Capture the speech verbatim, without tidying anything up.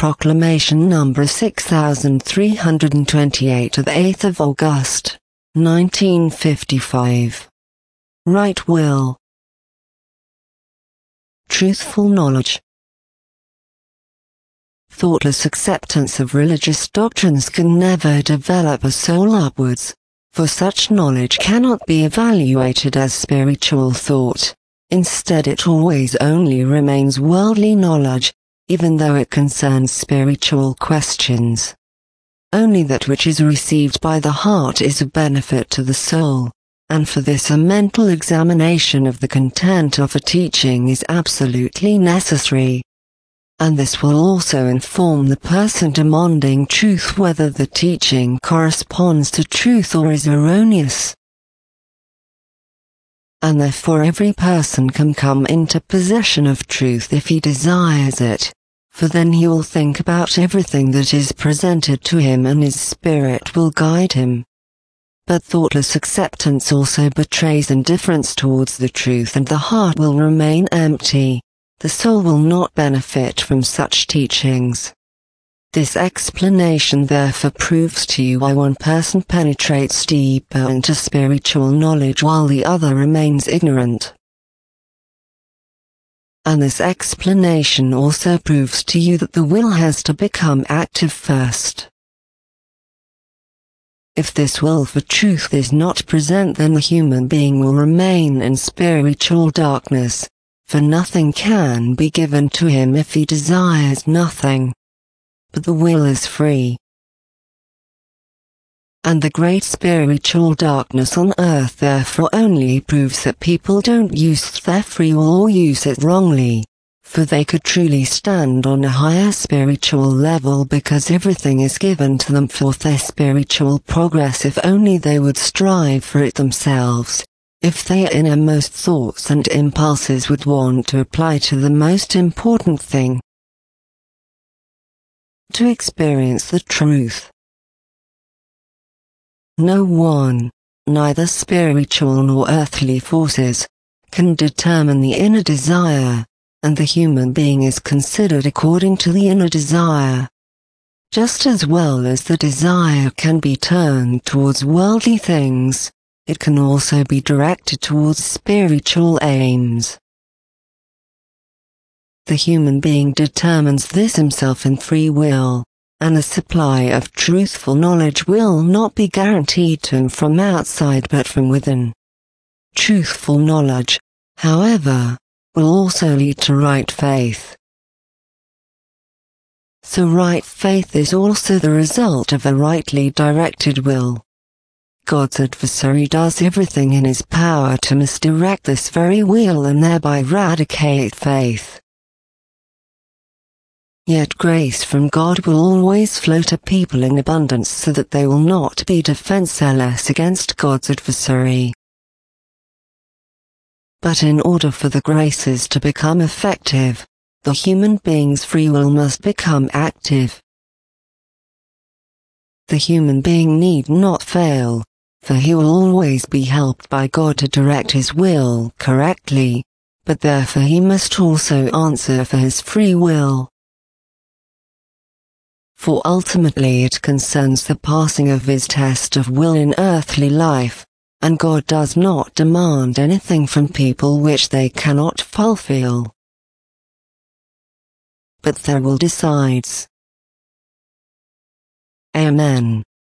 Proclamation number six thousand three hundred twenty-eight of eighth of August, nineteen fifty-five. Right will. Truthful knowledge. Thoughtless acceptance of religious doctrines can never develop a soul upwards, for such knowledge cannot be evaluated as spiritual thought. Instead, it always only remains worldly knowledge, even though it concerns spiritual questions. Only that which is received by the heart is a benefit to the soul, and for this a mental examination of the content of a teaching is absolutely necessary. And this will also inform the person demanding truth whether the teaching corresponds to truth or is erroneous. And therefore every person can come into possession of truth if he desires it, for then he will think about everything that is presented to him and his spirit will guide him. But thoughtless acceptance also betrays indifference towards the truth, and the heart will remain empty. The soul will not benefit from such teachings. This explanation therefore proves to you why one person penetrates deeper into spiritual knowledge while the other remains ignorant. And this explanation also proves to you that the will has to become active first. If this will for truth is not present, then the human being will remain in spiritual darkness, for nothing can be given to him if he desires nothing. But the will is free. And the great spiritual darkness on earth therefore only proves that people don't use their free will or use it wrongly, for they could truly stand on a higher spiritual level because everything is given to them for their spiritual progress if only they would strive for it themselves, if their innermost thoughts and impulses would want to apply to the most important thing, to experience the truth. No one, neither spiritual nor earthly forces, can determine the inner desire, and the human being is considered according to the inner desire. Just as well as the desire can be turned towards worldly things, it can also be directed towards spiritual aims. The human being determines this himself in free will, and the supply of truthful knowledge will not be guaranteed to him from outside but from within. Truthful knowledge, however, will also lead to right faith. So right faith is also the result of a rightly directed will. God's adversary does everything in his power to misdirect this very will and thereby eradicate faith. Yet grace from God will always flow to people in abundance so that they will not be defenseless against God's adversary. But in order for the graces to become effective, the human being's free will must become active. The human being need not fail, for he will always be helped by God to direct his will correctly, but therefore he must also answer for his free will. For ultimately it concerns the passing of his test of will in earthly life, and God does not demand anything from people which they cannot fulfill. But their will decides. Amen.